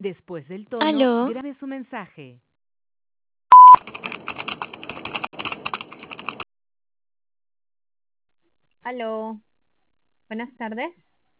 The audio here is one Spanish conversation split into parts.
Después del tono, ¿Aló? grabe su mensaje. Aló, buenas tardes.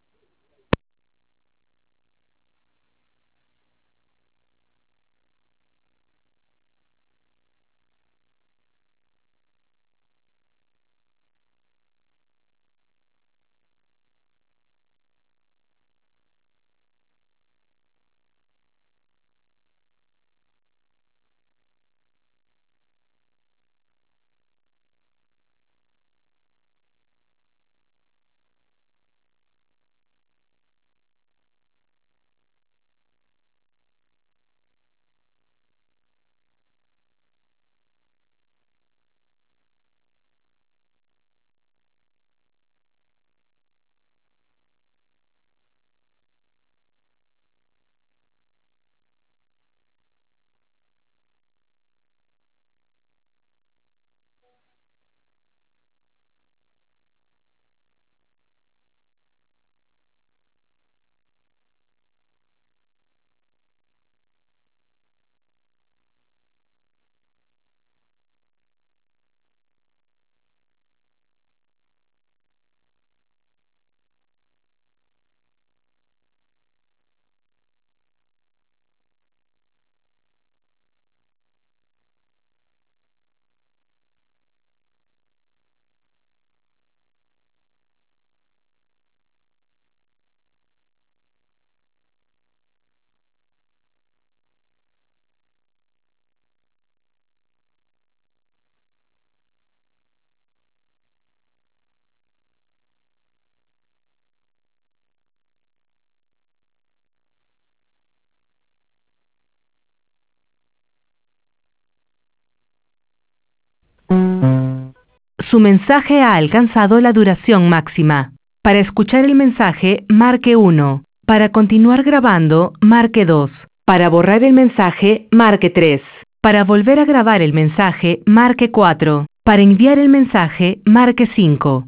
Su mensaje ha alcanzado la duración máxima. Para escuchar el mensaje, marque 1. Para continuar grabando, marque 2. Para borrar el mensaje, marque 3. Para volver a grabar el mensaje, marque 4. Para enviar el mensaje, marque 5.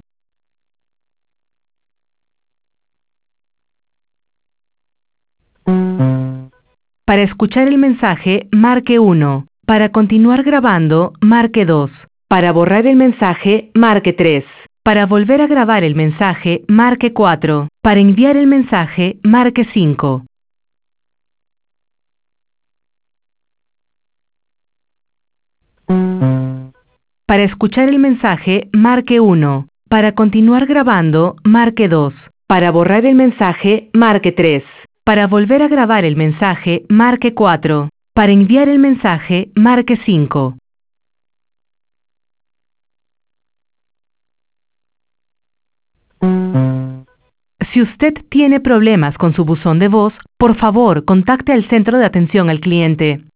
Para escuchar el mensaje, marque 1. Para continuar grabando, marque 2. Para borrar el mensaje, marque 3. Para volver a grabar el mensaje, marque 4. Para enviar el mensaje, marque 5. Para escuchar el mensaje, marque 1. Para continuar grabando, marque 2. Para borrar el mensaje, marque 3. Para volver a grabar el mensaje, marque 4. Para enviar el mensaje, marque 5. Si usted tiene problemas con su buzón de voz, por favor, contacte al centro de atención al cliente.